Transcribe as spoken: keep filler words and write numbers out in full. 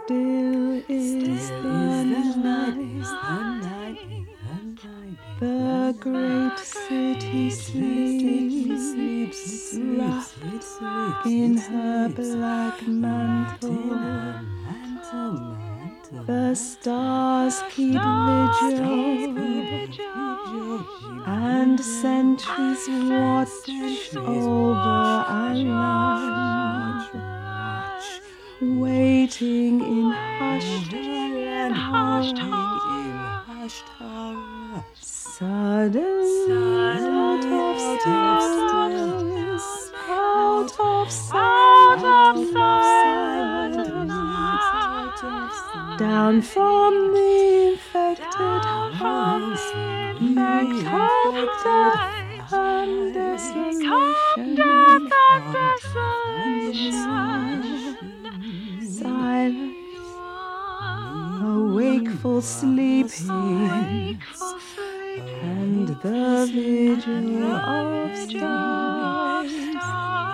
Still is the night, the great city sleeps, wrapped in her black mantle. The stars keep vigil, and sentries watch over our land, waiting in hushed horror. Suddenly, out of silence, out of silence, down from the infected heart, come death and desolation. Silence, a wakeful sleeping, and the vigil of stars.